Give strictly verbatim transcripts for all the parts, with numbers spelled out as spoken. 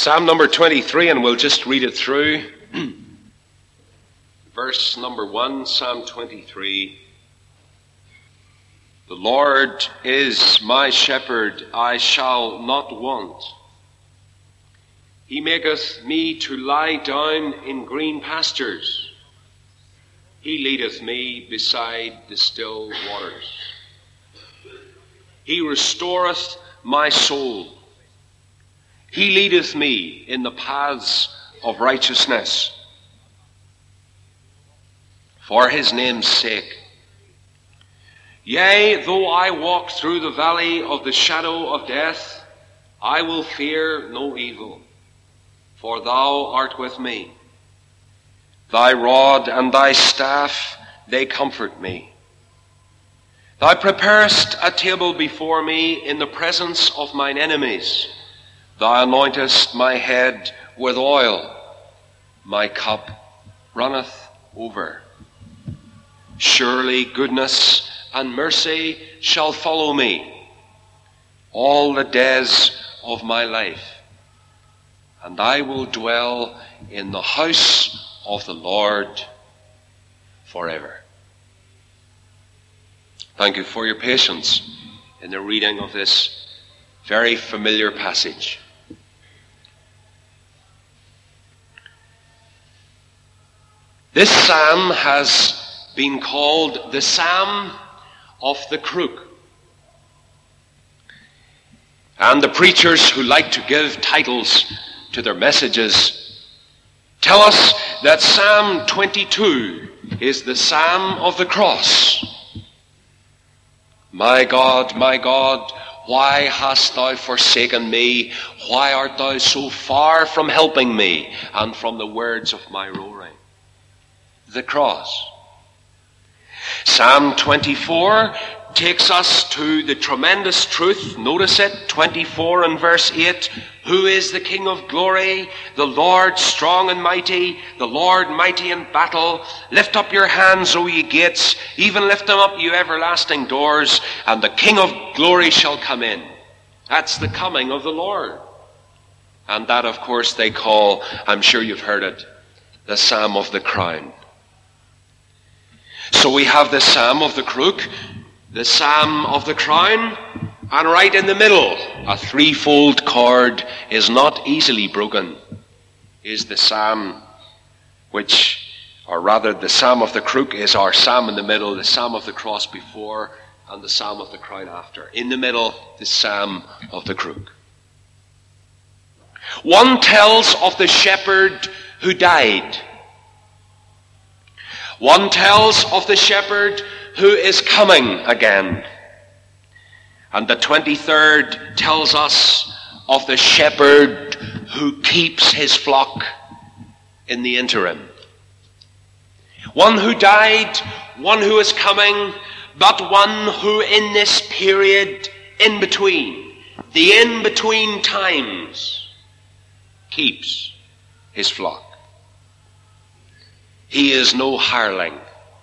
Psalm number twenty-three, and we'll just read it through. Verse number one, Psalm twenty-three. The Lord is my shepherd, I shall not want. He maketh me to lie down in green pastures. He leadeth me beside the still waters. He restoreth my soul. He leadeth me in the paths of righteousness for his name's sake. Yea, though I walk through the valley of the shadow of death, I will fear no evil, for thou art with me. Thy rod and thy staff, they comfort me. Thou preparest a table before me in the presence of mine enemies. Thou anointest my head with oil. My cup runneth over. Surely goodness and mercy shall follow me all the days of my life, and I will dwell in the house of the Lord forever. Thank you for your patience in the reading of this very familiar passage. This psalm has been called the Psalm of the Crook. And the preachers who like to give titles to their messages tell us that Psalm twenty-two is the Psalm of the Cross. My God, my God, why hast thou forsaken me? Why art thou so far from helping me and from the words of my roaring? The cross. Psalm twenty-four takes us to the tremendous truth. Notice it, twenty-four and verse eight. Who is the King of glory? The Lord strong and mighty, the Lord mighty in battle. Lift up your hands, O ye gates, even lift them up, you everlasting doors, and the King of glory shall come in. That's the coming of the Lord. And that, of course, they call, I'm sure you've heard it, the Psalm of the Crown. So we have the Psalm of the Crook, the Psalm of the Crown, and right in the middle, a threefold cord is not easily broken, is the Psalm which, or rather the Psalm of the Crook is our Psalm in the middle, the Psalm of the Cross before, and the Psalm of the Crown after. In the middle, the Psalm of the Crook. One tells of the shepherd who died. One tells of the shepherd who is coming again. And the twenty-third tells us of the shepherd who keeps his flock in the interim. One who died, one who is coming, but one who in this period in between, the in-between times, keeps his flock. He is no hireling.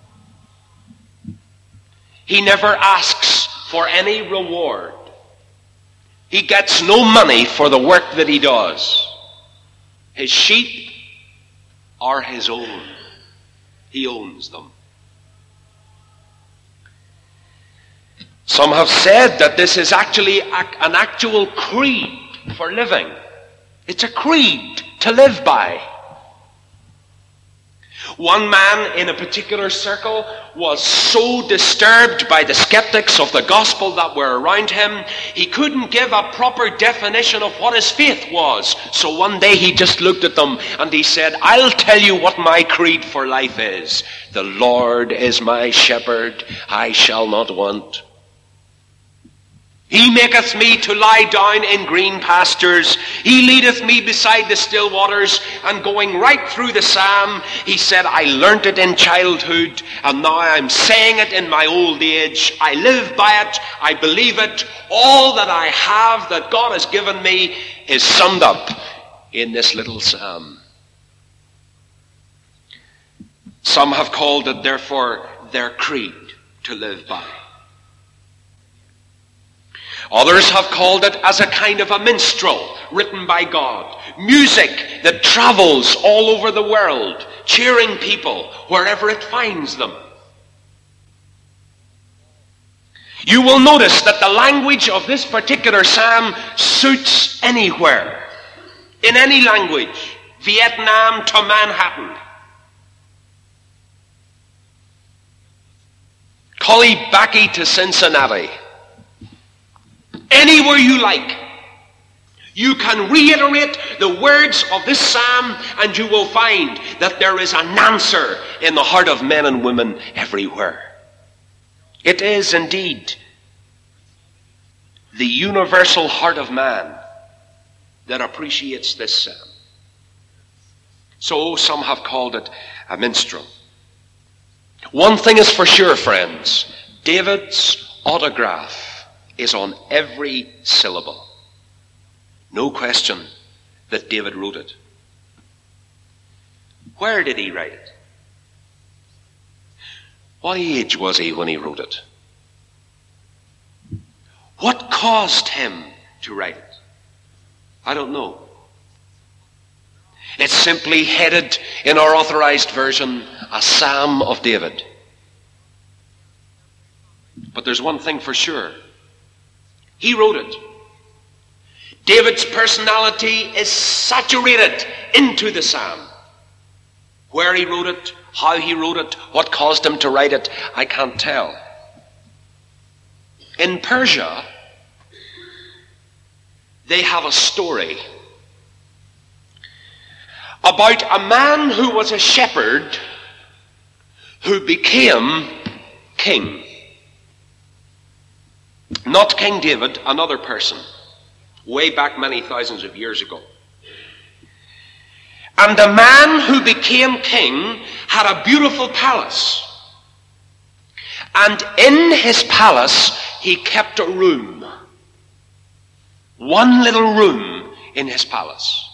He never asks for any reward. He gets no money for the work that he does. His sheep are his own. He owns them. Some have said that this is actually an actual creed for living. It's a creed to live by. One man in a particular circle was so disturbed by the skeptics of the gospel that were around him, he couldn't give a proper definition of what his faith was. So one day he just looked at them and he said, I'll tell you what my creed for life is. The Lord is my shepherd, I shall not want. He maketh me to lie down in green pastures. He leadeth me beside the still waters. And going right through the psalm, he said, I learnt it in childhood, and now I'm saying it in my old age. I live by it. I believe it. All that I have that God has given me is summed up in this little psalm. Some have called it, therefore, their creed to live by. Others have called it as a kind of a minstrel, written by God. Music that travels all over the world, cheering people wherever it finds them. You will notice that the language of this particular psalm suits anywhere, in any language, Vietnam to Manhattan, Cullybackey to Cincinnati, anywhere you like. You can reiterate the words of this psalm and you will find that there is an answer in the heart of men and women everywhere. It is indeed the universal heart of man that appreciates this psalm. So some have called it a minstrel. One thing is for sure, friends, David's autograph is on every syllable. No question that David wrote it. Where did he write it? What age was he when he wrote it? What caused him to write it? I don't know. It's simply headed in our authorized version, a Psalm of David. But there's one thing for sure. He wrote it. David's personality is saturated into the psalm. Where he wrote it, how he wrote it, what caused him to write it, I can't tell. In Persia, they have a story about a man who was a shepherd who became king. Not King David, another person, way back many thousands of years ago. And the man who became king had a beautiful palace. And in his palace, he kept a room. One little room in his palace.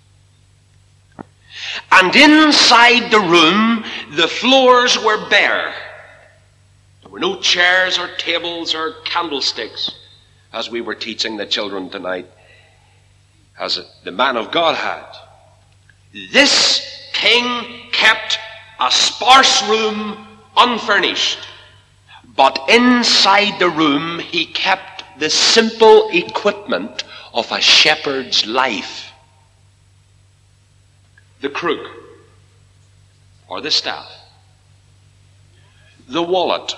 And inside the room, the floors were bare. There were no chairs or tables or candlesticks, as we were teaching the children tonight, as the man of God had. This king kept a sparse room unfurnished, but inside the room he kept the simple equipment of a shepherd's life. The crook, or the staff, the wallet,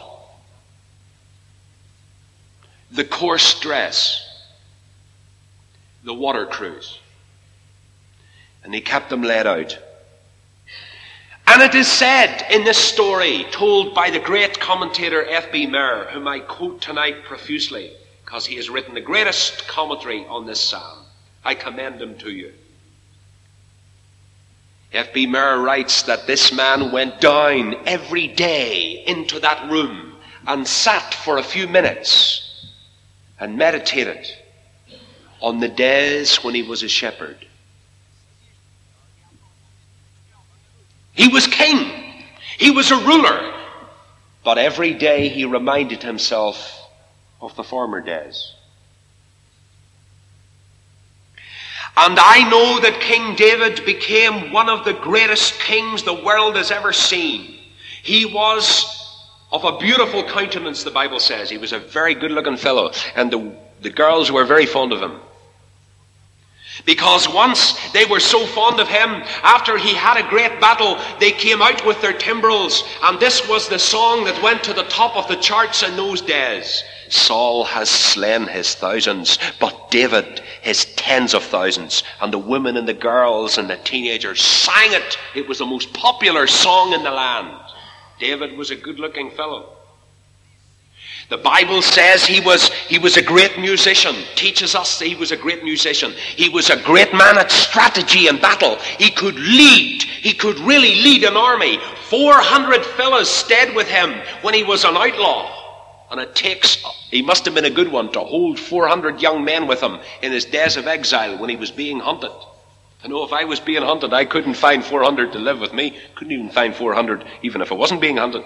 the coarse dress, the water cruse. And he kept them laid out. And it is said in this story, told by the great commentator F B Meyer, whom I quote tonight profusely, because he has written the greatest commentary on this psalm. I commend him to you. F B Meyer writes that this man went down every day into that room and sat for a few minutes and meditated on the days when he was a shepherd. He was king. He was a ruler. But every day he reminded himself of the former days. And I know that King David became one of the greatest kings the world has ever seen. He was of a beautiful countenance, the Bible says. He was a very good-looking fellow, and the, the girls were very fond of him. Because once they were so fond of him, after he had a great battle, they came out with their timbrels, and this was the song that went to the top of the charts in those days. Saul has slain his thousands, but David his tens of thousands. And the women and the girls and the teenagers sang it. It was the most popular song in the land. David was a good-looking fellow. The Bible says he was, he was a great musician, teaches us that he was a great musician. He was a great man at strategy and battle. He could lead. He could really lead an army. four hundred fellows stayed with him when he was an outlaw. And it takes, he must have been a good one to hold four hundred young men with him in his days of exile when he was being hunted. I know if I was being hunted, I couldn't find four hundred to live with me. Couldn't even find four hundred even if I wasn't being hunted.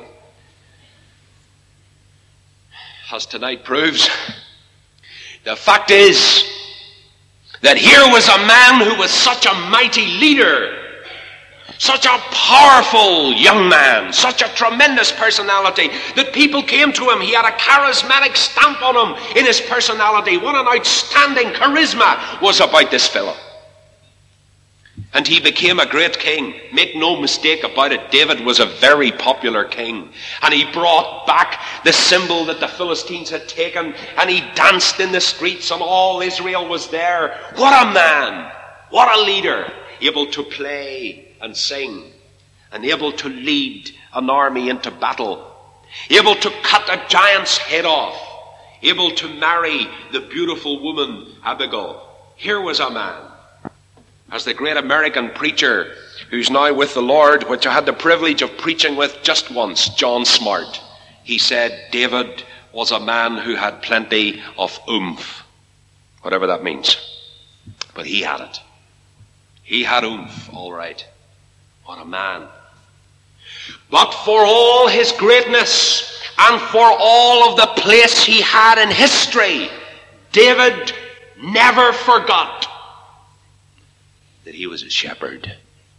As tonight proves, the fact is that here was a man who was such a mighty leader, such a powerful young man, such a tremendous personality, that people came to him. He had a charismatic stamp on him in his personality. What an outstanding charisma was about this fellow. And he became a great king. Make no mistake about it, David was a very popular king. And he brought back the symbol that the Philistines had taken, and he danced in the streets, and all Israel was there. What a man! What a leader! Able to play and sing, and able to lead an army into battle, able to cut a giant's head off, able to marry the beautiful woman Abigail. Here was a man. As the great American preacher who's now with the Lord, which I had the privilege of preaching with just once, John Smart, he said David was a man who had plenty of oomph, whatever that means. But he had it. He had oomph, all right. What a man. But for all his greatness and for all of the place he had in history, David never forgot that he was a shepherd.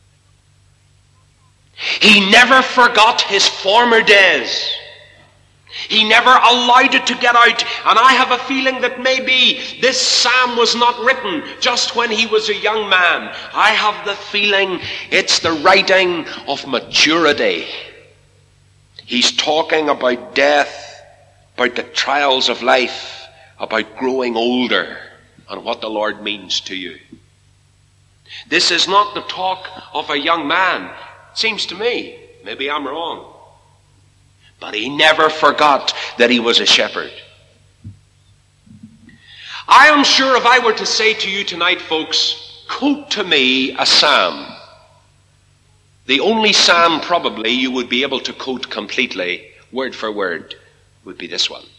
He never forgot his former days. He never allowed it to get out. And I have a feeling that maybe this psalm was not written just when he was a young man. I have the feeling it's the writing of maturity. He's talking about death, about the trials of life, about growing older, and what the Lord means to you. This is not the talk of a young man, it seems to me. Maybe I'm wrong. But he never forgot that he was a shepherd. I am sure if I were to say to you tonight, folks, quote to me a psalm, the only psalm probably you would be able to quote completely, word for word, would be this one.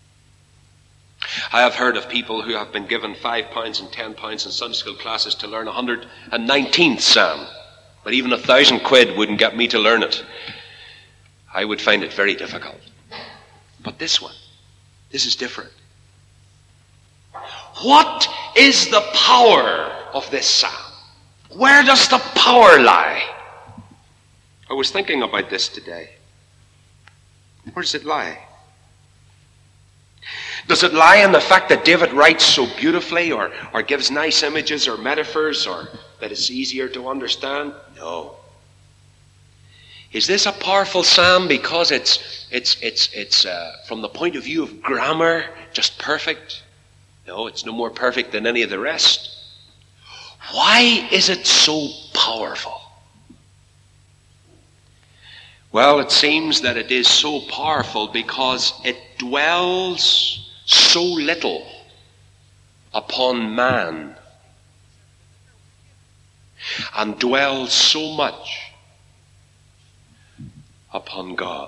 I have heard of people who have been given five pounds and ten pounds in Sunday school classes to learn a hundred and nineteenth psalm. But even a thousand quid wouldn't get me to learn it. I would find it very difficult. But this one, this is different. What is the power of this psalm? Where does the power lie? I was thinking about this today. Where does it lie? Does it lie in the fact that David writes so beautifully, or, or gives nice images or metaphors, or that it's easier to understand? No. Is this a powerful psalm because it's it's it's it's uh, from the point of view of grammar just perfect? No, it's no more perfect than any of the rest. Why is it so powerful? Well, it seems that it is so powerful because it dwells so little upon man and dwells so much upon God.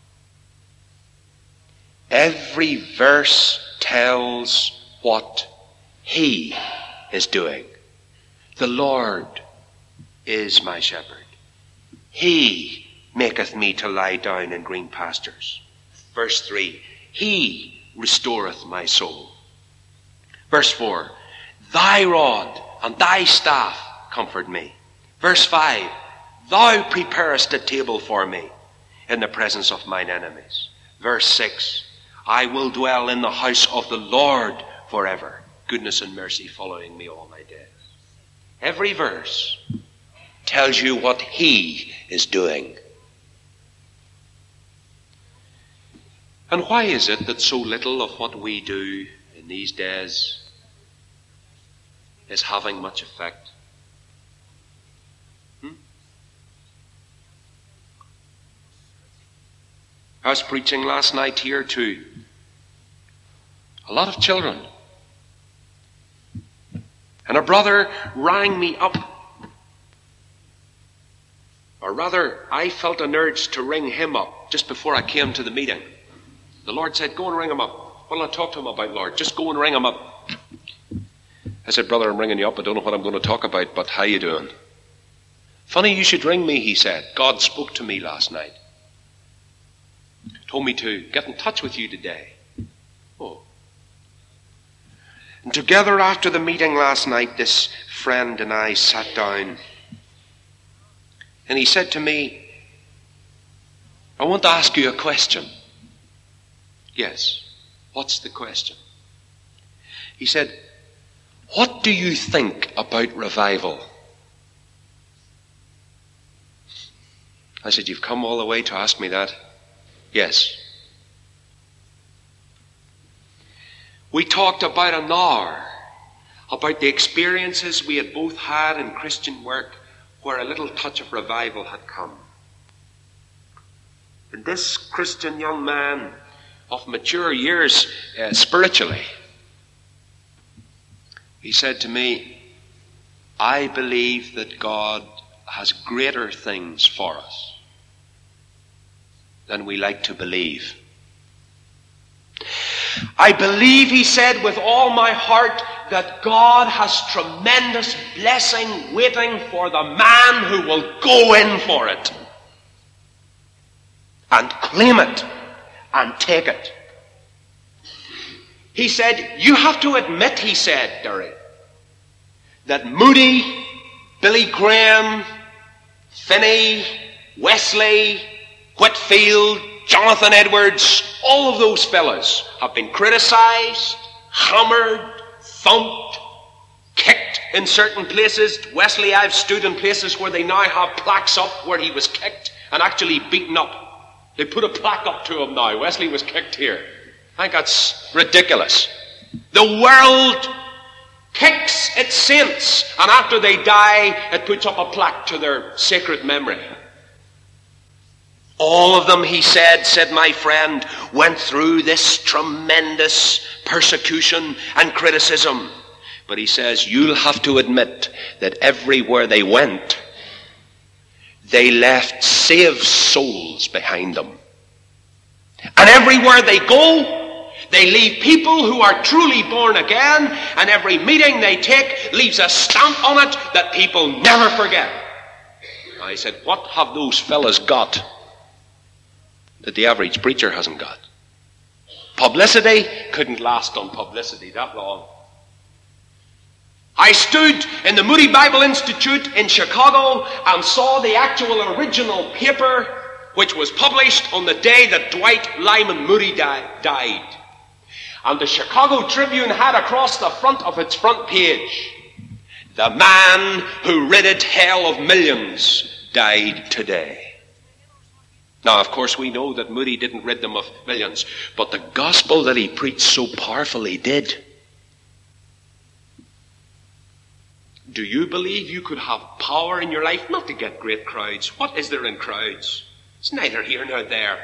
Every verse tells what he is doing. The Lord is my shepherd. He maketh me to lie down in green pastures. Verse three, he restoreth my soul. Verse four, thy rod and thy staff comfort me. Verse five, thou preparest a table for me in the presence of mine enemies. Verse six, I will dwell in the house of the Lord forever. Goodness and mercy following me all my days. Every verse tells you what he is doing. And why is it that so little of what we do in these days is having much effect? Hmm? I was preaching last night here to a lot of children. And a brother rang me up. Or rather, I felt an urge to ring him up just before I came to the meeting. The Lord said, go and ring him up. What will I talk to him about, Lord? Just go and ring him up. I said, brother, I'm ringing you up. I don't know what I'm going to talk about, but how you doing? Funny you should ring me, he said. God spoke to me last night. Told me to get in touch with you today. Oh. And together after the meeting last night, this friend and I sat down. And he said to me, I want to ask you a question. Yes, what's the question? He said, what do you think about revival? I said, you've come all the way to ask me that? Yes. We talked about an hour about the experiences we had both had in Christian work where a little touch of revival had come. And this Christian young man of mature years uh, spiritually, he said to me, I believe that God has greater things for us than we like to believe. I believe, he said, with all my heart that God has tremendous blessing waiting for the man who will go in for it and claim it and take it. He said, you have to admit, he said, Derry, that Moody, Billy Graham, Finney, Wesley, Whitfield, Jonathan Edwards, all of those fellas have been criticized, hammered, thumped, kicked in certain places. Wesley, I've stood in places where they now have plaques up where he was kicked and actually beaten up. They put a plaque up to him now. Wesley was kicked here. I think that's ridiculous. The world kicks its saints, and after they die, it puts up a plaque to their sacred memory. All of them, he said, said my friend, went through this tremendous persecution and criticism. But he says, you'll have to admit that everywhere they went, they left saved souls behind them. And everywhere they go, they leave people who are truly born again, and every meeting they take leaves a stamp on it that people never forget. I said, what have those fellas got that the average preacher hasn't got? Publicity couldn't last on publicity that long. I stood in the Moody Bible Institute in Chicago and saw the actual original paper which was published on the day that Dwight Lyman Moody di- died. And the Chicago Tribune had across the front of its front page, the man who ridded hell of millions died today. Now, of course, we know that Moody didn't rid them of millions, but the gospel that he preached so powerfully did. Do you believe you could have power in your life not to get great crowds? What is there in crowds? It's neither here nor there.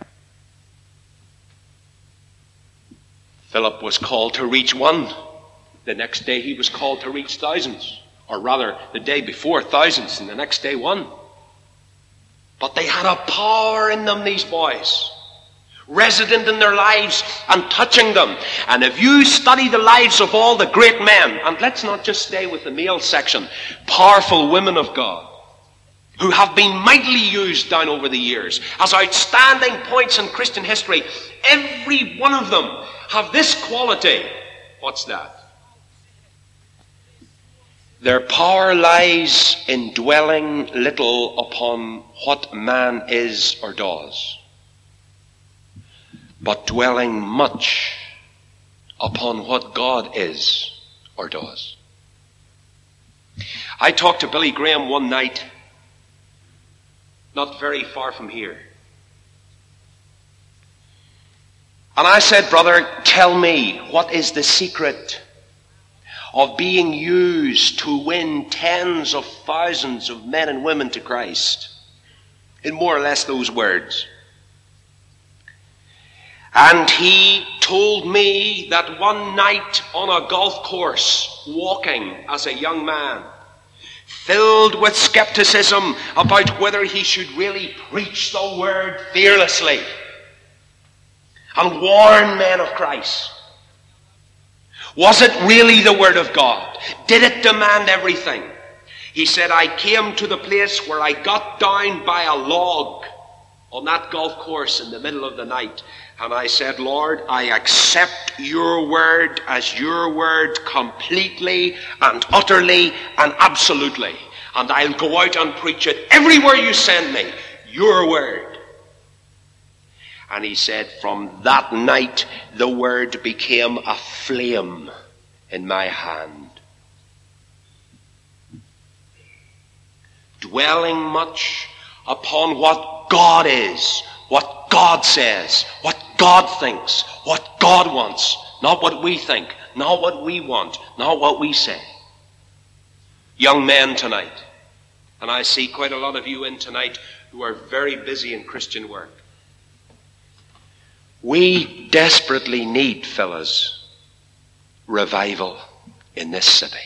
Philip was called to reach one. The next day he was called to reach thousands. Or rather, the day before, thousands, and the next day one. But they had a power in them, these boys, resident in their lives and touching them. And if you study the lives of all the great men, and let's not just stay with the male section, powerful women of God, who have been mightily used down over the years as outstanding points in Christian history, every one of them have this quality. What's that? Their power lies in dwelling little upon what man is or does, but dwelling much upon what God is or does. I talked to Billy Graham one night, not very far from here. And I said, brother, tell me, what is the secret of being used to win tens of thousands of men and women to Christ? In more or less those words. And he told me that one night on a golf course, walking as a young man, filled with skepticism about whether he should really preach the word fearlessly and warn men of Christ. Was it really the word of God? Did it demand everything? He said, I came to the place where I got down by a log on that golf course in the middle of the night. And I said, Lord, I accept your word as your word completely and utterly and absolutely. And I'll go out and preach it everywhere you send me. Your word. And he said, from that night, the word became a flame in my hand. Dwelling much upon what God is, what God says, what God thinks, what God wants, not what we think, not what we want, not what we say. Young men tonight, and I see quite a lot of you in tonight who are very busy in Christian work. We desperately need, fellas, revival in this city.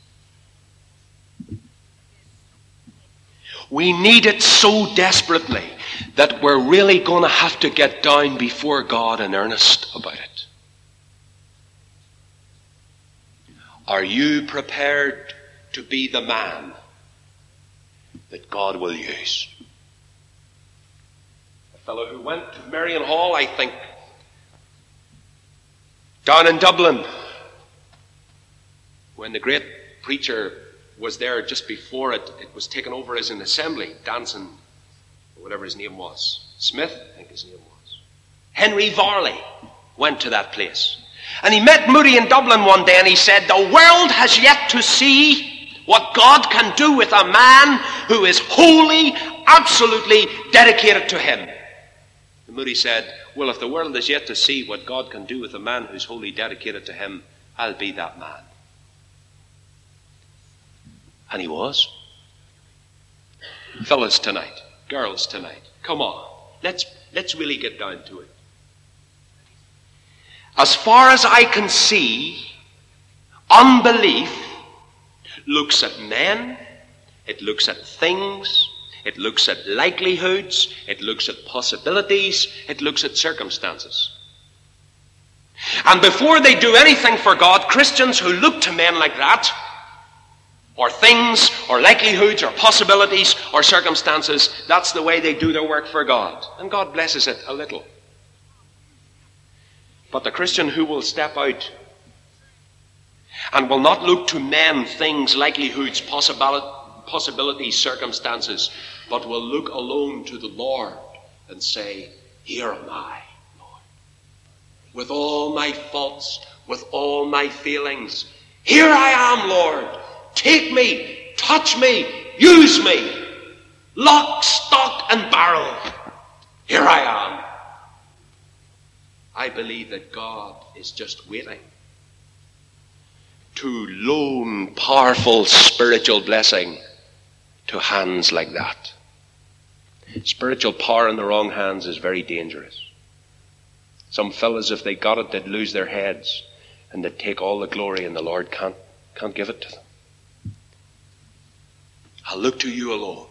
We need it so desperately that we're really going to have to get down before God in earnest about it. Are you prepared to be the man that God will use? A fellow who went to Marion Hall, I think, down in Dublin, when the great preacher was there just before it, it was taken over as an assembly, Danson, or whatever his name was. Smith, I think his name was. Henry Varley went to that place. And he met Moody in Dublin one day and he said, the world has yet to see what God can do with a man who is wholly, absolutely dedicated to him. And Moody said, well, if the world is yet to see what God can do with a man who's wholly dedicated to him, I'll be that man. And he was. Fellas tonight, girls tonight, come on. Let's, let's really get down to it. As far as I can see, unbelief looks at men, it looks at things, it looks at likelihoods, it looks at possibilities, it looks at circumstances. And before they do anything for God, Christians who look to men like that, or things, or likelihoods, or possibilities, or circumstances, that's the way they do their work for God. And God blesses it a little. But the Christian who will step out and will not look to men, things, likelihoods, possibilities, circumstances, but will look alone to the Lord and say, here am I, Lord. With all my faults, with all my feelings, here I am, Lord. Take me, touch me, use me. Lock, stock, and barrel. Here I am. I believe that God is just waiting to loan powerful spiritual blessing to hands like that. Spiritual power in the wrong hands is very dangerous. Some fellas, if they got it, they'd lose their heads and they'd take all the glory, and the Lord can't, can't give it to them. I'll look to you alone.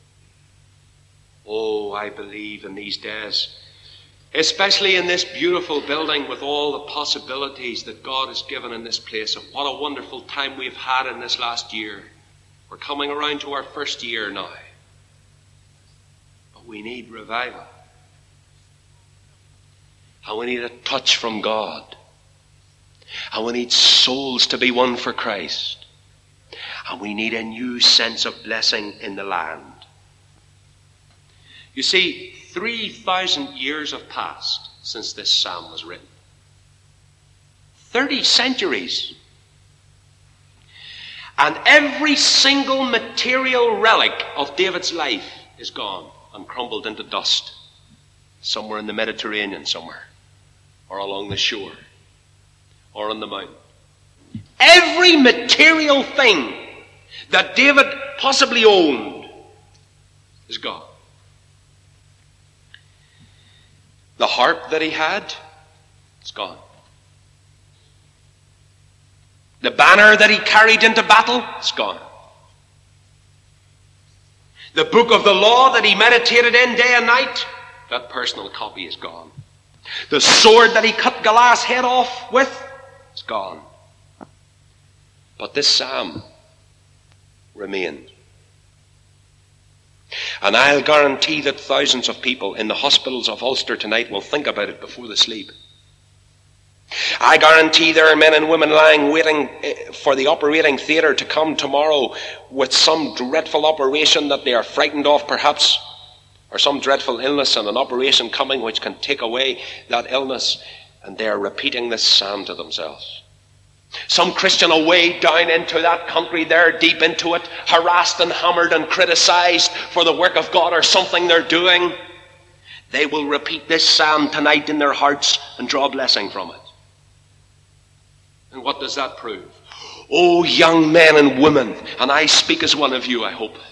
Oh, I believe in these days, especially in this beautiful building with all the possibilities that God has given in this place, and what a wonderful time we've had in this last year. We're coming around to our first year now. But we need revival. And we need a touch from God. And we need souls to be won for Christ. And we need a new sense of blessing in the land. You see, three thousand years have passed since this psalm was written. Thirty centuries. And every single material relic of David's life is gone and crumbled into dust. Somewhere in the Mediterranean somewhere. Or along the shore. Or on the mountain. Every material thing that David possibly owned is gone. The harp that he had, it's gone. The banner that he carried into battle, it's gone. The book of the law that he meditated in day and night, that personal copy is gone. The sword that he cut Goliath's head off with, it's gone. But this psalm remained. And I'll guarantee that thousands of people in the hospitals of Ulster tonight will think about it before they sleep. I guarantee there are men and women lying waiting for the operating theatre to come tomorrow with some dreadful operation that they are frightened of perhaps, or some dreadful illness and an operation coming which can take away that illness, and they are repeating this psalm to themselves. Some Christian away down into that country, they're deep into it, harassed and hammered and criticized for the work of God or something they're doing. They will repeat this psalm tonight in their hearts and draw blessing from it. And what does that prove? Oh, young men and women, and I speak as one of you, I hope.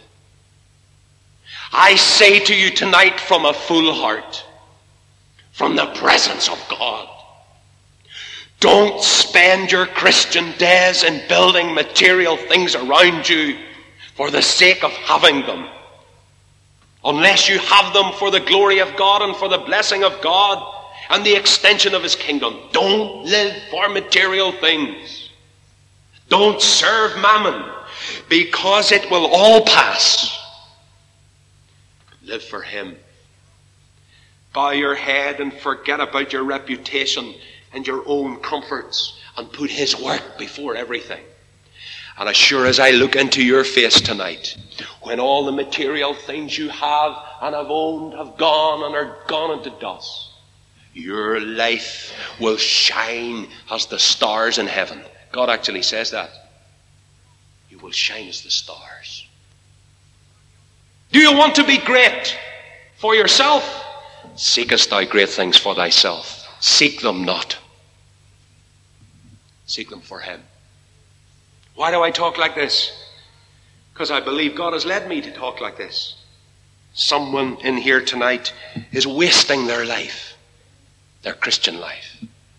I say to you tonight from a full heart, from the presence of God, don't spend your Christian days in building material things around you for the sake of having them. Unless you have them for the glory of God and for the blessing of God and the extension of His kingdom. Don't live for material things. Don't serve mammon, because it will all pass. Live for Him. Bow your head and forget about your reputation and your own comforts and put His work before everything. And as sure as I look into your face tonight, when all the material things you have and have owned have gone and are gone into dust, your life will shine as the stars in heaven. God actually says that. You will shine as the stars. Do you want to be great for yourself? Seekest thou great things for thyself? Seek them not. Seek them for Him. Why do I talk like this? Because I believe God has led me to talk like this. Someone in here tonight is wasting their life, their Christian life.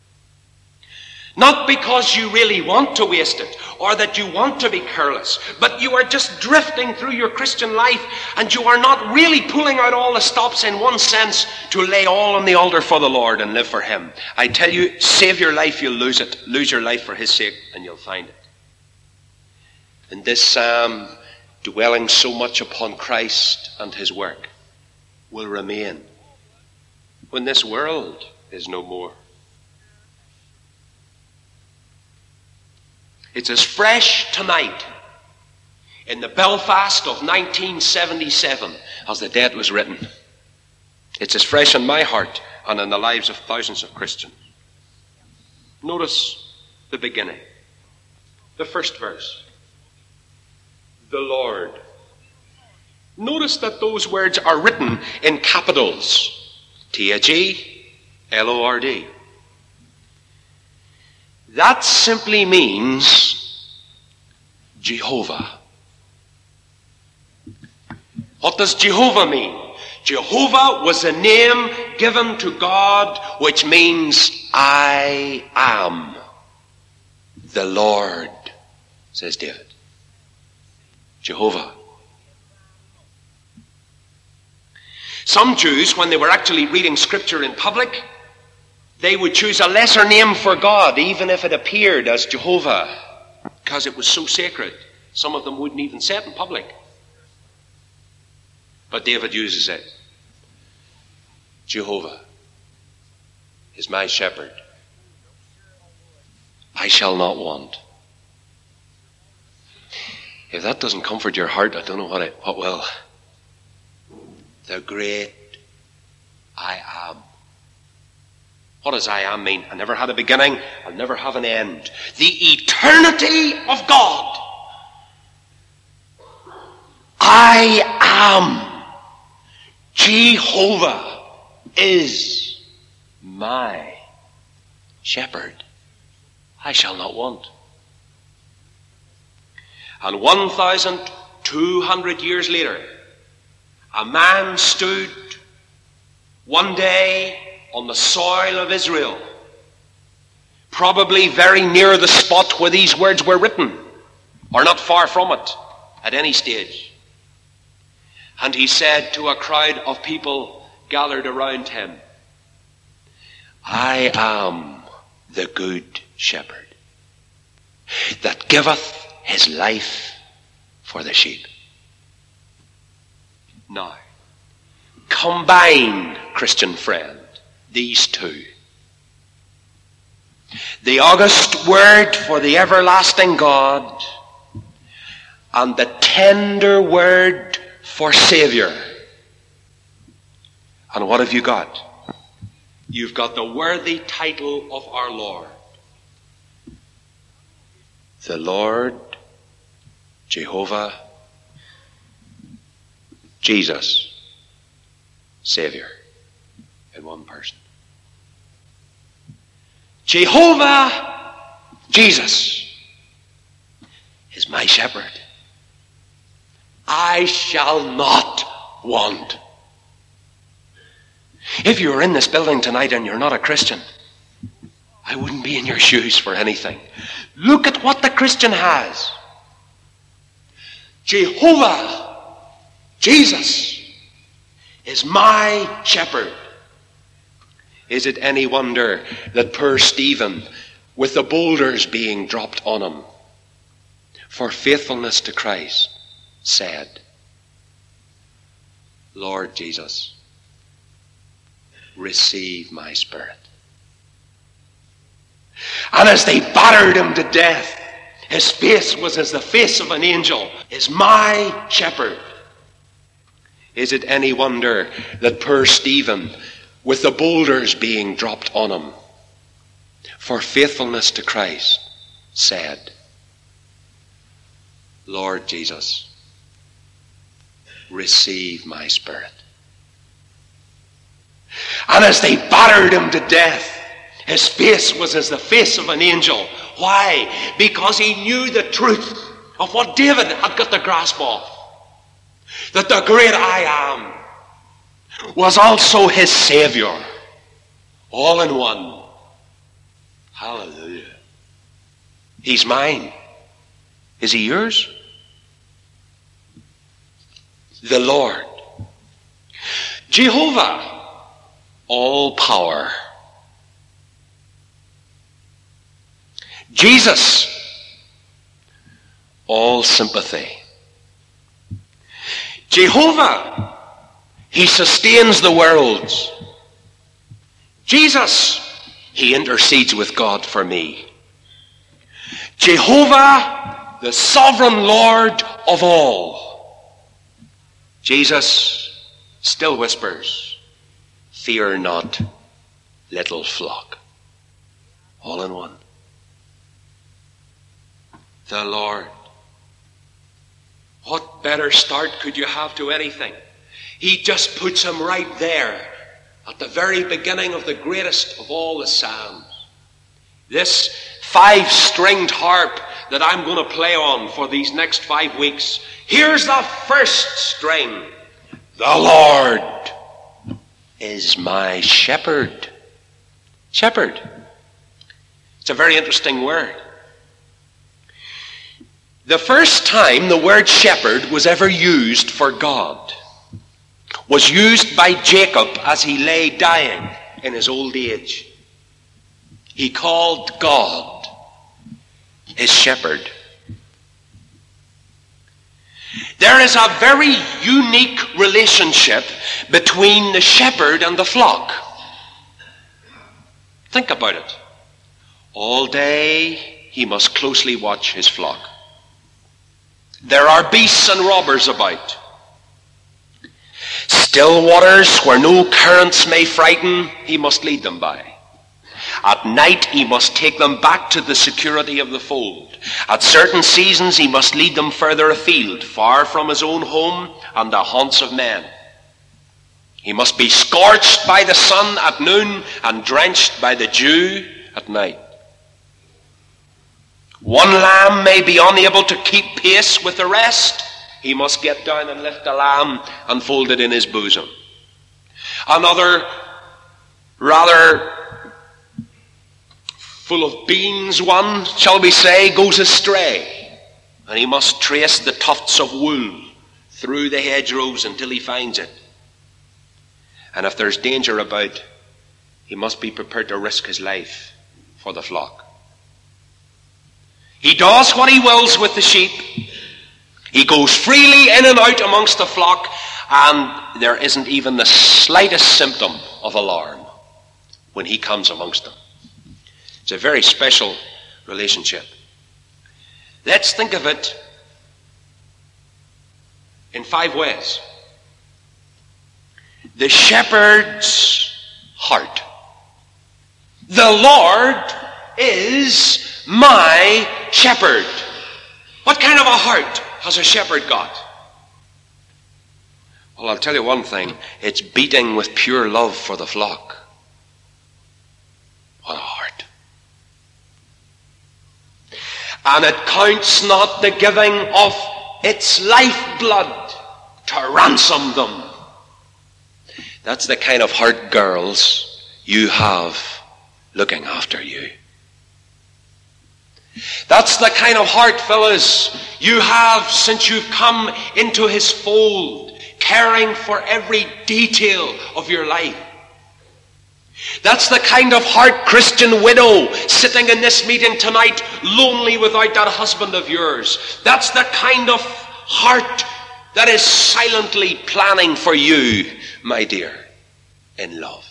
Not because you really want to waste it or that you want to be careless, but you are just drifting through your Christian life and you are not really pulling out all the stops in one sense to lay all on the altar for the Lord and live for Him. I tell you, save your life, you'll lose it. Lose your life for His sake and you'll find it. In this psalm, dwelling so much upon Christ and His work will remain when this world is no more. It's as fresh tonight in the Belfast of nineteen seventy-seven as the day it was written. It's as fresh in my heart and in the lives of thousands of Christians. Notice the beginning, the first verse. The Lord. Notice that those words are written in capitals. T H E L O R D. That simply means Jehovah. What does Jehovah mean? Jehovah was a name given to God which means I am the Lord, says David. Jehovah. Some Jews, when they were actually reading Scripture in public, they would choose a lesser name for God, even if it appeared as Jehovah, because it was so sacred. Some of them wouldn't even say it in public. But David uses it. Jehovah is my shepherd. I shall not want. If that doesn't comfort your heart, I don't know what, it, what will. The great I am. What does I am mean? I never had a beginning. I'll never have an end. The eternity of God. I am. Jehovah is my shepherd. I shall not want. And one thousand two hundred years later, a man stood one day on the soil of Israel, probably very near the spot where these words were written, or not far from it at any stage. And he said to a crowd of people gathered around him, I am the good shepherd that giveth his life for the sheep. Now, combine, Christian friend, these two. The august word for the everlasting God and the tender word for Savior. And what have you got? You've got the worthy title of our Lord. The Lord, Jehovah, Jesus, Savior, in one person. Jehovah, Jesus, is my shepherd. I shall not want. If you were in this building tonight and you're not a Christian, I wouldn't be in your shoes for anything. Look at what the Christian has. Jehovah, Jesus, is my shepherd. Is it any wonder that poor Stephen, with the boulders being dropped on him for faithfulness to Christ, said, Lord Jesus, receive my spirit. And as they battered him to death, his face was as the face of an angel. Is my shepherd. Is it any wonder that poor Stephen, with the boulders being dropped on him for faithfulness to Christ, said, Lord Jesus, receive my spirit. And as they battered him to death, his face was as the face of an angel. Why? Because he knew the truth of what David had got the grasp of. That the great I Am was also his Savior. All in one. Hallelujah. He's mine. Is he yours? The Lord. Jehovah, all power. Jesus, all sympathy. Jehovah, he sustains the worlds. Jesus, he intercedes with God for me. Jehovah, the sovereign Lord of all. Jesus still whispers, fear not, little flock. All in one. The Lord. What better start could you have to anything? He just puts him right there at the very beginning of the greatest of all the Psalms. This five-stringed harp that I'm going to play on for these next five weeks. Here's the first string. The Lord is my shepherd. Shepherd. It's a very interesting word. The first time the word shepherd was ever used for God was used by Jacob as he lay dying in his old age. He called God his shepherd. There is a very unique relationship between the shepherd and the flock. Think about it. All day he must closely watch his flock. There are beasts and robbers about. Still waters where no currents may frighten, he must lead them by. At night he must take them back to the security of the fold. At certain seasons he must lead them further afield, far from his own home and the haunts of men. He must be scorched by the sun at noon and drenched by the dew at night. One lamb may be unable to keep pace with the rest. He must get down and lift the lamb and fold it in his bosom. Another, rather full of beans one, shall we say, goes astray. And he must trace the tufts of wool through the hedgerows until he finds it. And if there's danger about, he must be prepared to risk his life for the flock. He does what he wills with the sheep. He goes freely in and out amongst the flock, And there isn't even the slightest symptom of alarm when he comes amongst them. It's a very special relationship. Let's think of it in five ways. The shepherd's heart. The Lord is my shepherd. What kind of a heart has a shepherd got? Well, I'll tell you one thing. It's beating with pure love for the flock. What a heart. And it counts not the giving of its lifeblood to ransom them. That's the kind of heart, girls, you have looking after you. That's the kind of heart, fellas, you have since you've come into his fold, caring for every detail of your life. That's the kind of heart, Christian widow, sitting in this meeting tonight, lonely without that husband of yours. That's the kind of heart that is silently planning for you, my dear, in love.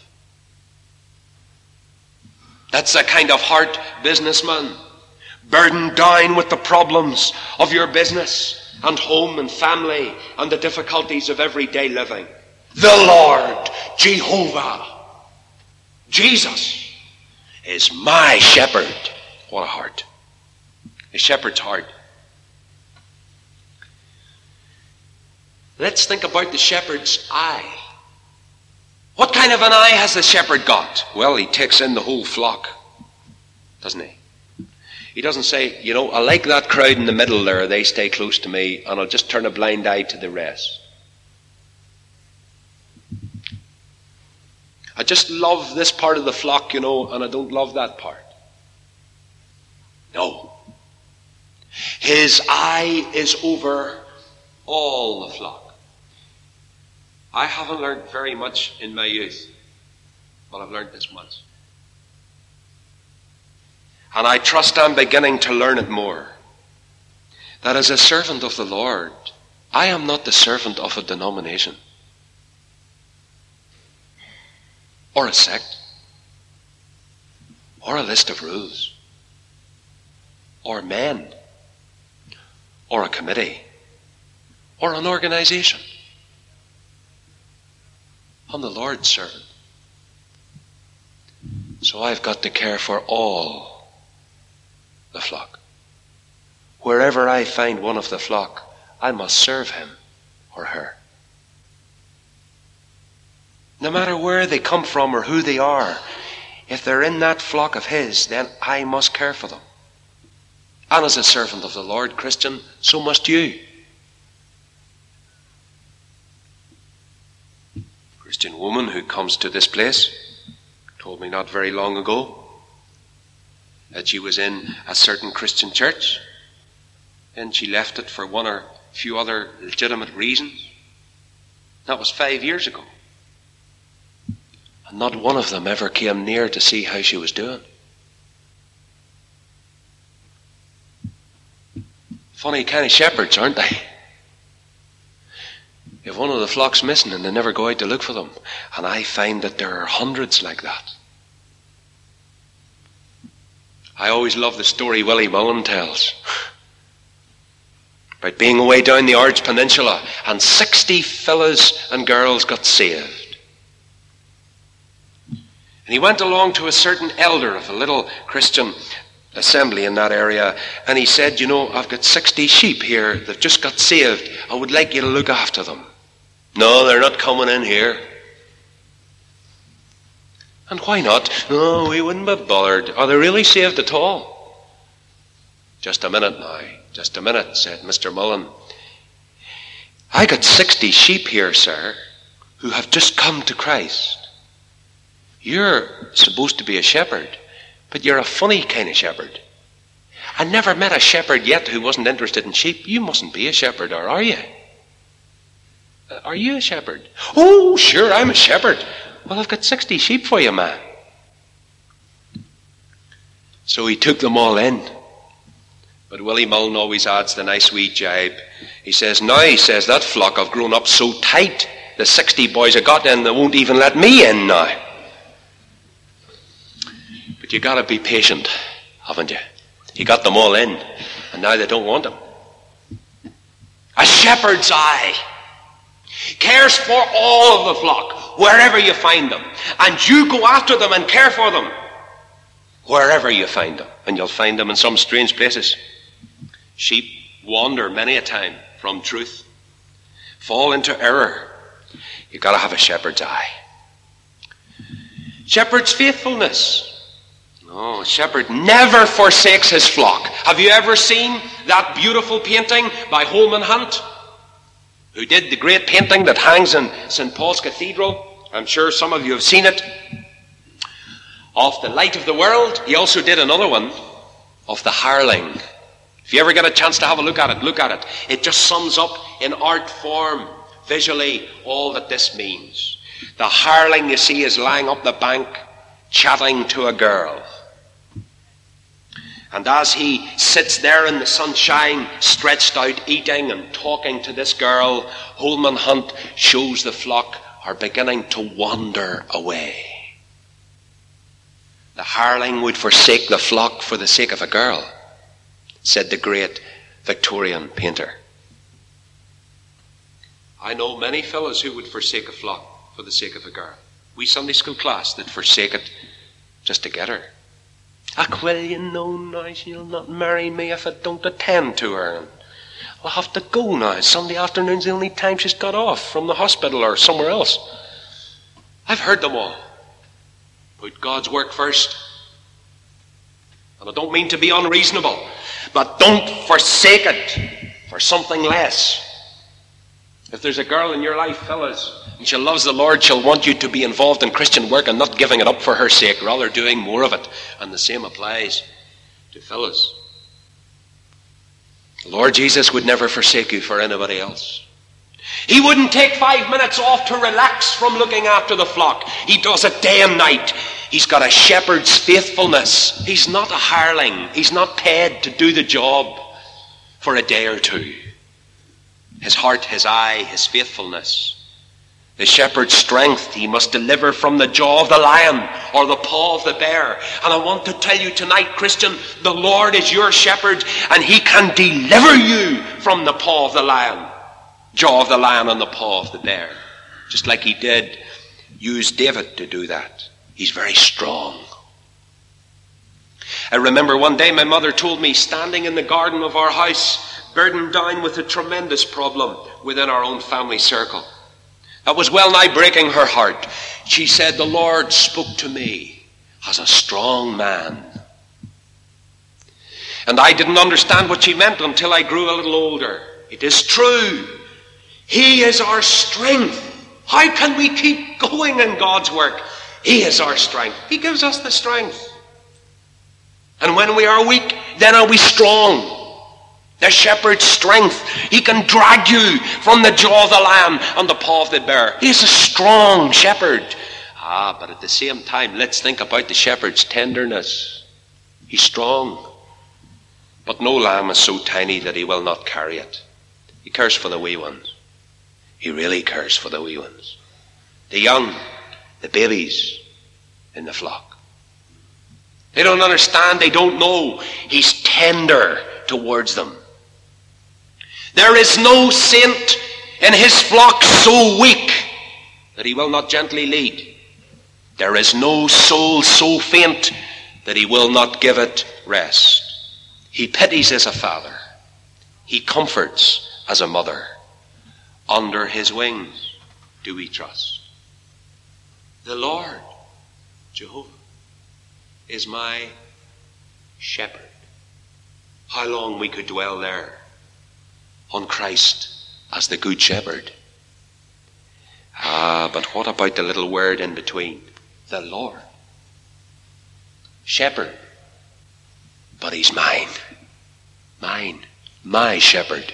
That's the kind of heart, businessman, burdened down with the problems of your business and home and family and the difficulties of everyday living. The Lord, Jehovah, Jesus, is my shepherd. What a heart. A shepherd's heart. Let's think about the shepherd's eye. What kind of an eye has the shepherd got? Well, he takes in the whole flock, doesn't he? He doesn't say, you know, I like that crowd in the middle there, they stay close to me, and I'll just turn a blind eye to the rest. I just love this part of the flock, you know, and I don't love that part. No. His eye is over all the flock. I haven't learned very much in my youth, but I've learned this much. And I trust I'm beginning to learn it more. That as a servant of the Lord, I am not the servant of a denomination or a sect or a list of rules or men or a committee or an organization. I'm the Lord's servant. So I've got to care for all the flock. Wherever I find one of the flock, I must serve him or her. No matter where they come from or who they are, if they're in that flock of his, then I must care for them. And as a servant of the Lord, Christian, so must you. Christian woman who comes to this place told me not very long ago that she was in a certain Christian church and she left it for one or a few other legitimate reasons. That was five years ago. And not one of them ever came near to see how she was doing. Funny kind of shepherds, aren't they? If one of the flock's missing and they never go out to look for them. And I find that there are hundreds like that. I always love the story Willie Mullen tells about being away down the Ards Peninsula and sixty fellas and girls got saved. And he went along to a certain elder of a little Christian assembly in that area, and he said, you know, I've got sixty sheep here that just got saved. I would like you to look after them. No, they're not coming in here. And why not? No, we wouldn't be bothered. Are they really saved at all? Just a minute now. Just a minute, said Mister Mullen. I got sixty sheep here, sir, who have just come to Christ. You're supposed to be a shepherd, but you're a funny kind of shepherd. I never met a shepherd yet who wasn't interested in sheep. You mustn't be a shepherd, or are you? Are you a shepherd? Oh, sure, I'm a shepherd. Well, I've got sixty sheep for you, man. So he took them all in. But Willie Mullen always adds the nice wee jibe. He says, now, he says, that flock have grown up so tight, the sixty boys have got in, they won't even let me in now. But you got to be patient, haven't you? You got them all in, and now they don't want them. A shepherd's eye cares for all of the flock, wherever you find them. And you go after them and care for them, wherever you find them. And you'll find them in some strange places. Sheep wander many a time from truth, fall into error. You've got to have a shepherd's eye. Shepherd's faithfulness. Oh, a shepherd never forsakes his flock. Have you ever seen that beautiful painting by Holman Hunt, who did the great painting that hangs in Saint Paul's Cathedral? I'm sure some of you have seen it. Of the light of the world. He also did another one of the hireling. If you ever get a chance to have a look at it, look at it. It just sums up in art form, visually, all that this means. The hireling, you see, is lying up the bank, chatting to a girl. And as he sits there in the sunshine, stretched out, eating and talking to this girl, Holman Hunt shows the flock are beginning to wander away. The hireling would forsake the flock for the sake of a girl, said the great Victorian painter. I know many fellows who would forsake a flock for the sake of a girl. We Sunday school class that forsake it just to get her. Ach, well, you know now, she'll not marry me if I don't attend to her. And I'll have to go now. Sunday afternoon's the only time she's got off from the hospital or somewhere else. I've heard them all. Put God's work first. And I don't mean to be unreasonable, but don't forsake it for something less. If there's a girl in your life, fellas, and she loves the Lord, she'll want you to be involved in Christian work and not giving it up for her sake, rather doing more of it. And the same applies to fellas. The Lord Jesus would never forsake you for anybody else. He wouldn't take five minutes off to relax from looking after the flock. He does it day and night. He's got a shepherd's faithfulness. He's not a hireling. He's not paid to do the job for a day or two. His heart, his eye, his faithfulness. The shepherd's strength. He must deliver from the jaw of the lion or the paw of the bear. And I want to tell you tonight, Christian, the Lord is your shepherd and he can deliver you from the paw of the lion, jaw of the lion and the paw of the bear. Just like he did use David to do that. He's very strong. I remember one day my mother told me, standing in the garden of our house, burdened down with a tremendous problem within our own family circle. That was well nigh breaking her heart. She said, the Lord spoke to me as a strong man. And I didn't understand what she meant until I grew a little older. It is true. He is our strength. How can we keep going in God's work? He is our strength. He gives us the strength. And when we are weak, then are we strong. The shepherd's strength. He can drag you from the jaw of the lion and the paw of the bear. He's a strong shepherd. Ah, but at the same time, let's think about the shepherd's tenderness. He's strong. But no lamb is so tiny that he will not carry it. He cares for the wee ones. He really cares for the wee ones. The young, the babies in the flock. They don't understand, they don't know. He's tender towards them. There is no saint in his flock so weak that he will not gently lead. There is no soul so faint that he will not give it rest. He pities as a father. He comforts as a mother. Under his wings do we trust. The Lord, Jehovah, is my shepherd. How long we could dwell there on Christ as the good shepherd. Ah, but what about the little word in between? The Lord. Shepherd. But he's mine. Mine. My shepherd.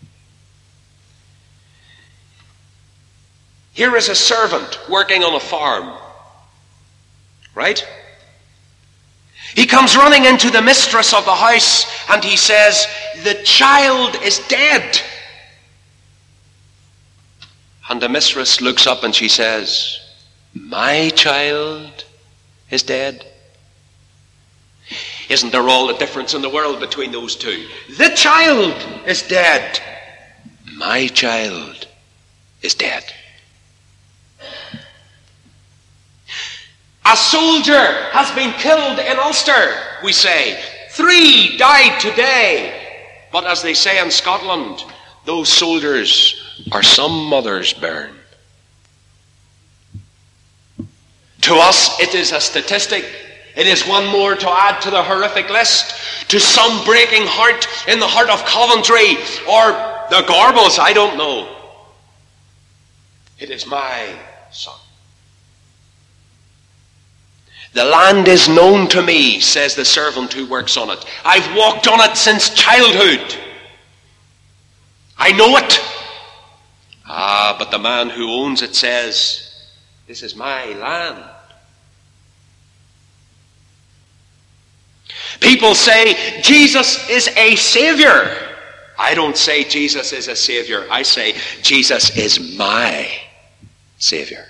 Here is a servant working on a farm. Right? He comes running into the mistress of the house and he says, "The child is dead." And the mistress looks up and she says, "My child is dead." Isn't there all the difference in the world between those two? The child is dead. My child is dead. A soldier has been killed in Ulster, we say. Three died today. But as they say in Scotland, those soldiers are some mother's bairn. To us, it is a statistic. It is one more to add to the horrific list. To some breaking heart in the heart of Coventry or the Gorbals, I don't know. It is my son. The land is known to me, says the servant who works on it. I've walked on it since childhood. I know it. Ah, but the man who owns it says, "This is my land." People say Jesus is a savior. I don't say Jesus is a savior. I say Jesus is my savior.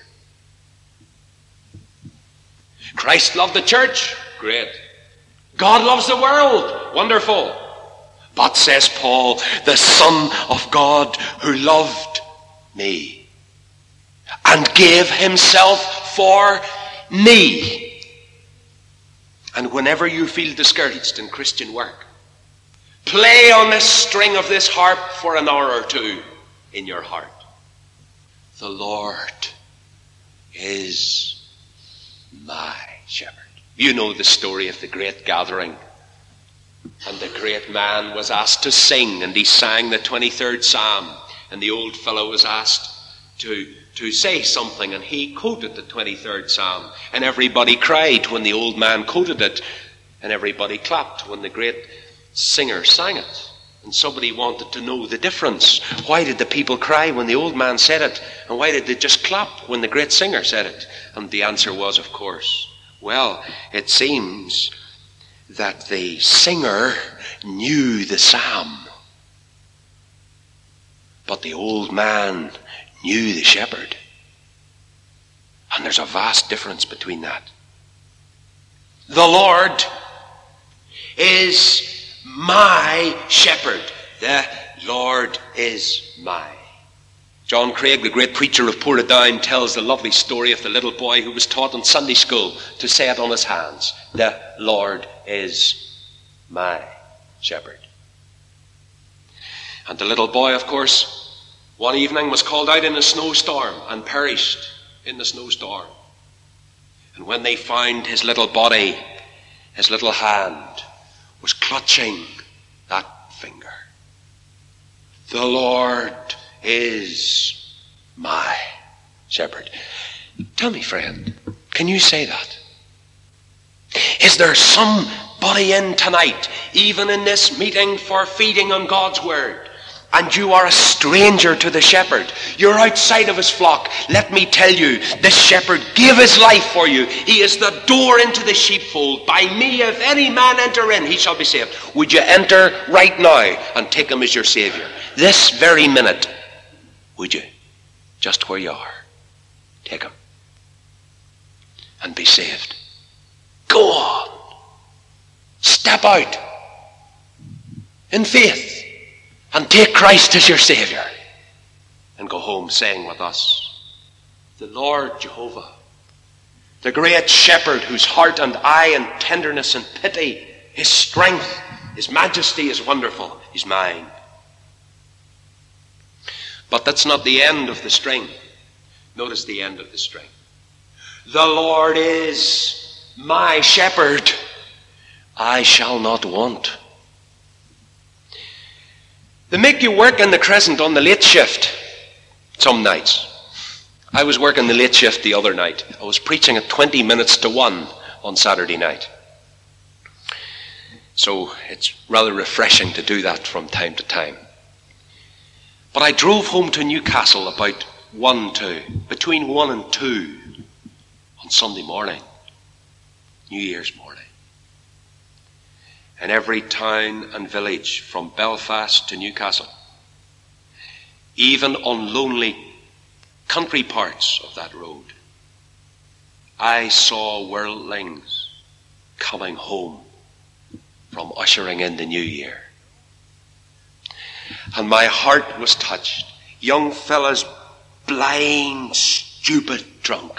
Christ loved the church. Great. God loves the world. Wonderful. But, says Paul, the Son of God who loved me and gave himself for me. And whenever you feel discouraged in Christian work, play on this string of this harp for an hour or two in your heart. The Lord is my shepherd. You know the story of the great gathering. And the great man was asked to sing, and he sang the twenty-third Psalm. And the old fellow was asked to, to say something, and he quoted the twenty-third Psalm. And everybody cried when the old man quoted it, and everybody clapped when the great singer sang it. And somebody wanted to know the difference. Why did the people cry when the old man said it? And why did they just clap when the great singer said it? And the answer was, of course, well, it seems that the singer knew the psalm, but the old man knew the shepherd. And there's a vast difference between that. The Lord is my shepherd. The Lord is my. John Craig, the great preacher of Portadown, tells the lovely story of the little boy who was taught in Sunday school to say it on his hands. The Lord is my shepherd. And the little boy, of course, one evening was called out in a snowstorm and perished in the snowstorm. And when they found his little body, his little hand was clutching that finger. The Lord is my shepherd. Tell me, friend, can you say that? Is there somebody in tonight, even in this meeting for feeding on God's word, and you are a stranger to the shepherd? You're outside of his flock. Let me tell you, this shepherd gave his life for you. He is the door into the sheepfold. By me, if any man enter in, he shall be saved. Would you enter right now and take him as your Savior? This very minute, would you? Just where you are. Take him. And be saved. Go on. Step out in faith and take Christ as your Savior. And go home saying with us, the Lord Jehovah, the great shepherd whose heart and eye and tenderness and pity, his strength, his majesty is wonderful, is mine. But that's not the end of the string. Notice the end of the string. The Lord is my shepherd. I shall not want. They make you work in the Crescent on the late shift some nights. I was working the late shift the other night. I was preaching at twenty minutes to one on Saturday night. So it's rather refreshing to do that from time to time. But I drove home to Newcastle about one, two, between one and two on Sunday morning, New Year's morning. in every town and village from Belfast to Newcastle, even on lonely country parts of that road, I saw worldlings coming home from ushering in the new year. And my heart was touched. Young fellas, blind, stupid, drunk,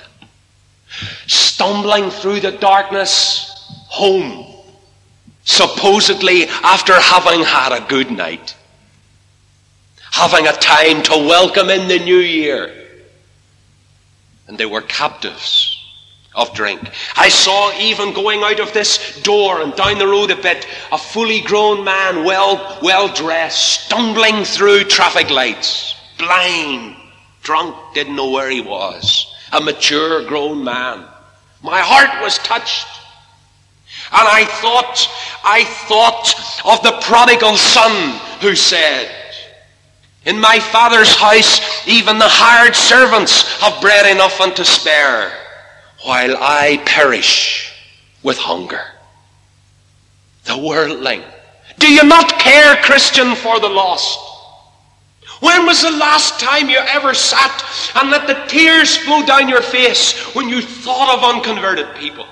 stumbling through the darkness home, supposedly after having had a good night, having a time to welcome in the new year. And they were captives of drink. I saw, even going out of this door and down the road a bit, a fully grown man, well, well dressed, stumbling through traffic lights, blind, drunk, didn't know where he was. A mature grown man. My heart was touched. And I thought, I thought of the prodigal son who said, "In my father's house, even the hired servants have bread enough and to spare, while I perish with hunger." The worldling. Do you not care, Christian, for the lost? When was the last time you ever sat and let the tears flow down your face when you thought of unconverted people?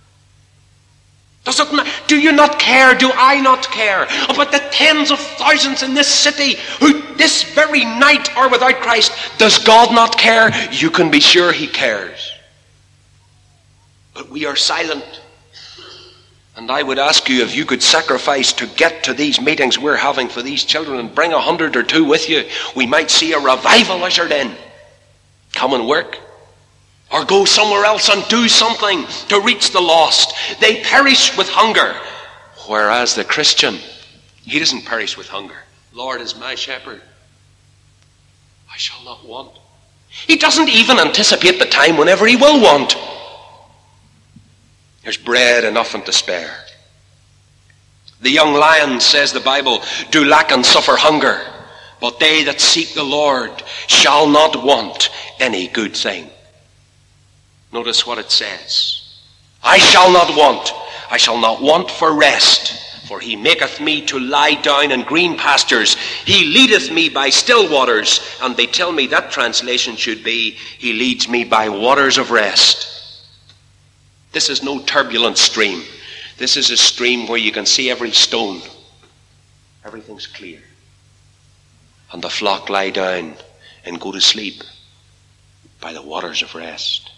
Does it not, do you not care, do I not care about the tens of thousands in this city who this very night are without Christ? Does God not care? You can be sure he cares. But we are silent. And I would ask you if you could sacrifice to get to these meetings we're having for these children and bring a hundred or two with you. We might see a revival ushered in. Come and work. Or go somewhere else and do something to reach the lost. They perish with hunger. Whereas the Christian, he doesn't perish with hunger. Lord is my shepherd, I shall not want. He doesn't even anticipate the time whenever he will want. There's bread enough and to spare. The young lions, says the Bible, do lack and suffer hunger, but they that seek the Lord shall not want any good thing. Notice what it says. I shall not want. I shall not want for rest. For he maketh me to lie down in green pastures. He leadeth me by still waters. And they tell me that translation should be, he leads me by waters of rest. This is no turbulent stream. This is a stream where you can see every stone. Everything's clear. And the flock lie down and go to sleep by the waters of rest.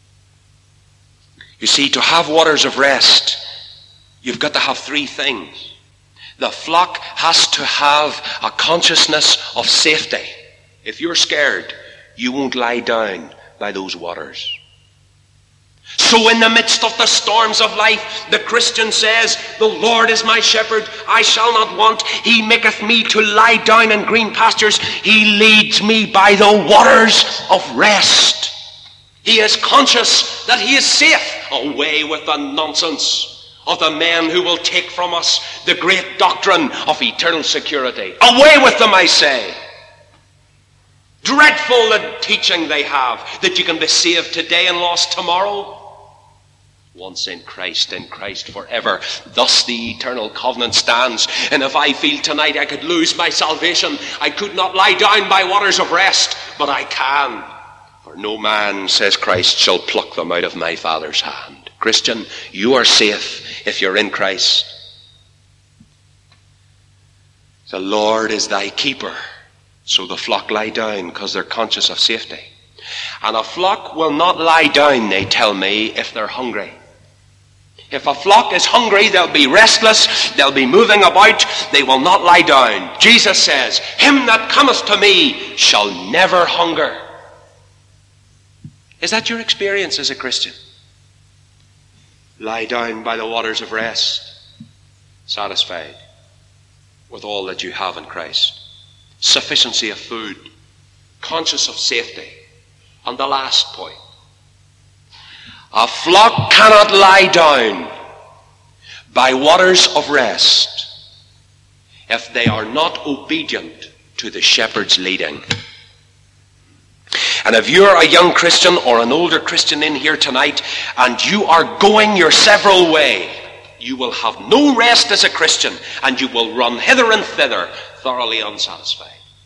You see, to have waters of rest, you've got to have three things. The flock has to have a consciousness of safety. If you're scared, you won't lie down by those waters. So in the midst of the storms of life, the Christian says, the Lord is my shepherd, I shall not want. He maketh me to lie down in green pastures. He leads me by the waters of rest. He is conscious that he is safe. Away with the nonsense of the men who will take from us the great doctrine of eternal security. Away with them, I say. Dreadful the teaching they have, that you can be saved today and lost tomorrow. Once in Christ, in Christ forever. Thus the eternal covenant stands. And if I feel tonight I could lose my salvation, I could not lie down by waters of rest, but I can. For no man, says Christ, shall pluck them out of my Father's hand. Christian, you are safe if you're in Christ. The Lord is thy keeper. So the flock lie down because they're conscious of safety. And a flock will not lie down, they tell me, if they're hungry. If a flock is hungry, they'll be restless, they'll be moving about, they will not lie down. Jesus says, him that cometh to me shall never hunger. Is that your experience as a Christian? Lie down by the waters of rest, satisfied with all that you have in Christ. Sufficiency of food, conscious of safety. And the last point. A flock cannot lie down by waters of rest if they are not obedient to the shepherd's leading. And if you're a young Christian or an older Christian in here tonight and you are going your several way, you will have no rest as a Christian, and you will run hither and thither, thoroughly unsatisfied.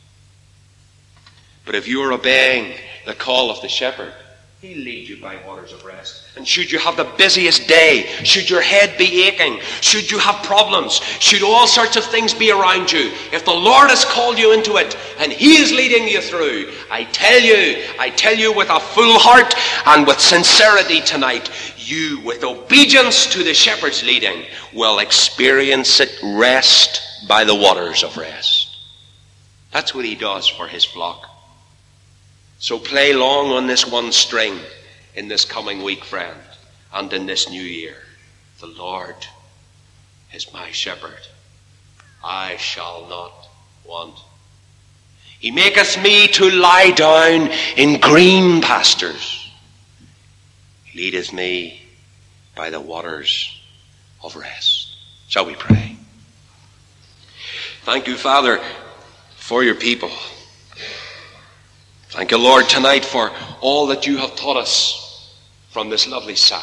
But if you are obeying the call of the shepherd, he'll lead you by waters of rest. And should you have the busiest day, should your head be aching, should you have problems, should all sorts of things be around you, if the Lord has called you into it and he is leading you through, I tell you, I tell you with a full heart and with sincerity tonight, you, with obedience to the shepherd's leading, will experience it rest by the waters of rest. That's what he does for his flock. So play long on this one string in this coming week, friend, and in this new year. The Lord is my shepherd. I shall not want. He maketh me to lie down in green pastures. He leadeth me by the waters of rest. Shall we pray? Thank you, Father, for your people. Thank you, Lord, tonight for all that you have taught us from this lovely psalm.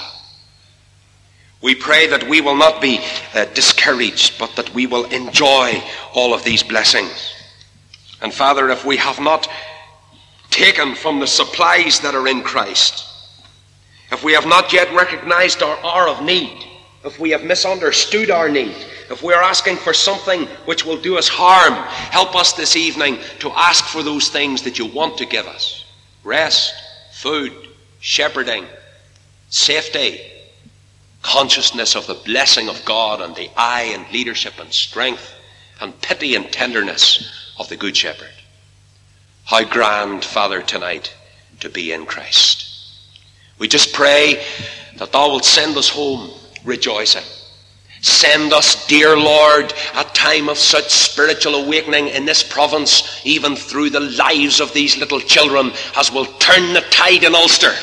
We pray that we will not be uh, discouraged, but that we will enjoy all of these blessings. And Father, if we have not taken from the supplies that are in Christ, if we have not yet recognized our hour of need, if we have misunderstood our need, if we are asking for something which will do us harm, help us this evening to ask for those things that you want to give us. Rest, food, shepherding, safety, consciousness of the blessing of God and the eye and leadership and strength and pity and tenderness of the Good Shepherd. How grand, Father, tonight to be in Christ. We just pray that thou wilt send us home rejoicing. Send us, dear Lord, a time of such spiritual awakening in this province, even through the lives of these little children, as will turn the tide in Ulster.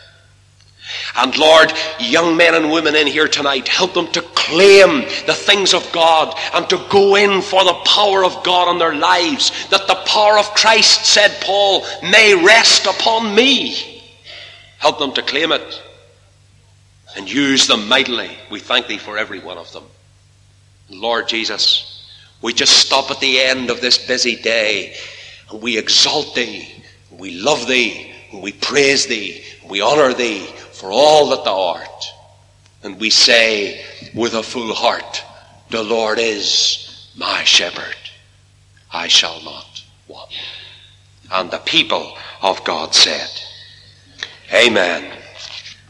And Lord, young men and women in here tonight, help them to claim the things of God and to go in for the power of God on their lives, that the power of Christ, said Paul, may rest upon me. Help them to claim it and use them mightily. We thank thee for every one of them. Lord Jesus, we just stop at the end of this busy day and we exalt thee, we love thee, and we praise thee, we honor thee for all that thou art. And we say with a full heart, the Lord is my shepherd. I shall not want. And the people of God said, Amen.